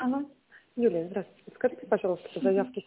Алло. Юлия, здравствуйте. Подскажите, пожалуйста, по заявке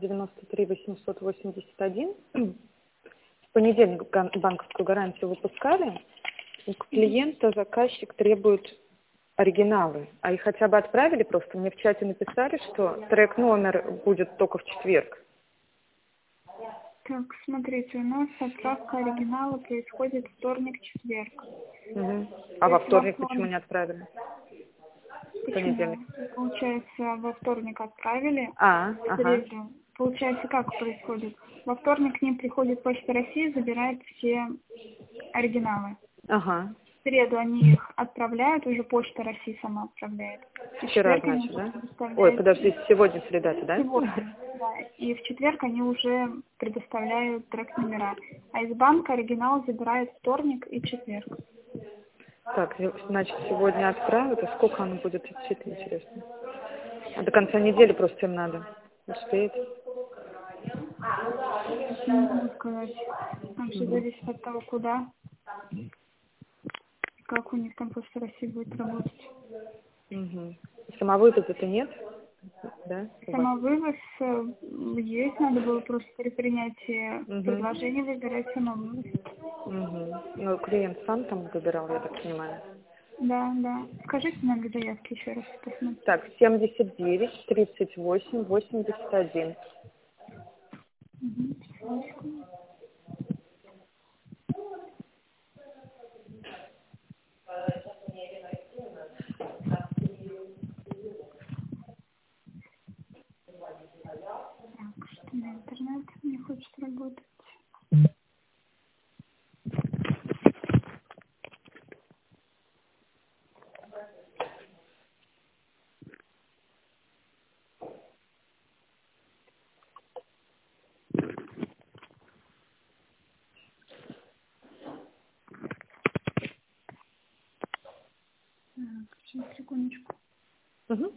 793-881 в понедельник банковскую гарантию выпускали. У клиента заказчик требует оригиналы, а их хотя бы отправили просто. Мне в чате написали, что трек-номер будет только в четверг. Так, смотрите, у нас отправка оригинала происходит вторник-четверг. Угу. То А во есть во вторник почему вторник. не отправили? В Почему? понедельник. Получается, во вторник отправили, в Ага. среду. Получается, как происходит? Во вторник к ним приходит Почта России, забирает все оригиналы. Ага. В среду они их отправляют, уже Почта России сама отправляет. И в Вчера, четверг они значит, уже да? Ой, предоставляют подожди, сегодня среда-то, да? сегодня. Да. И в четверг они уже предоставляют трек-номера. А из банка оригинал забирает вторник и четверг. Так, значит, сегодня отправят, а сколько оно будет идти, интересно? А до конца недели просто им надо. Успеет? Не могу сказать. Там все Угу. зависит от того, куда, как у них там Почта России будет работать. Угу. Самовывоза-то нет? Да, у вас? Самовывоз есть, надо было просто при принятии Угу. предложения выбирать самовывоз. Угу. Ну, клиент сам там выбирал, я так понимаю. Да, да. Скажите номер заявки еще раз, посмотрим. Так, 79-38-81. Угу. Секундочку. Так, что на интернет не хочет работать. Так, сейчас, секундочку. Угу.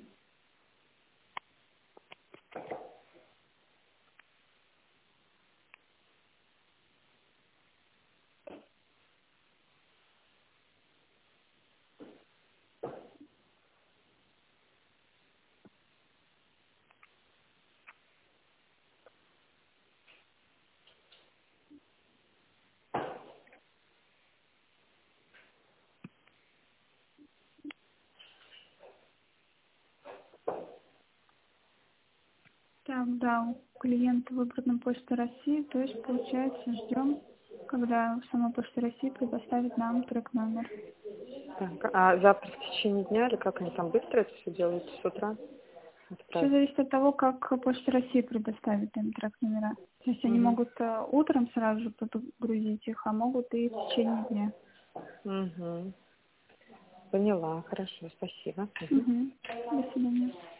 Так, да, у клиента выбрана Почта России, то есть, получается, ждем, когда сама Почта России предоставит нам трек-номер. Так, а завтра в течение дня или как они там быстро это все делают с утра? Все Отправить? зависит от того, как Почта России предоставит им трек-номера. То есть они Угу. могут утром сразу же подгрузить их, а могут и в течение дня. Угу. Поняла, хорошо, спасибо. Угу. Угу. До свидания.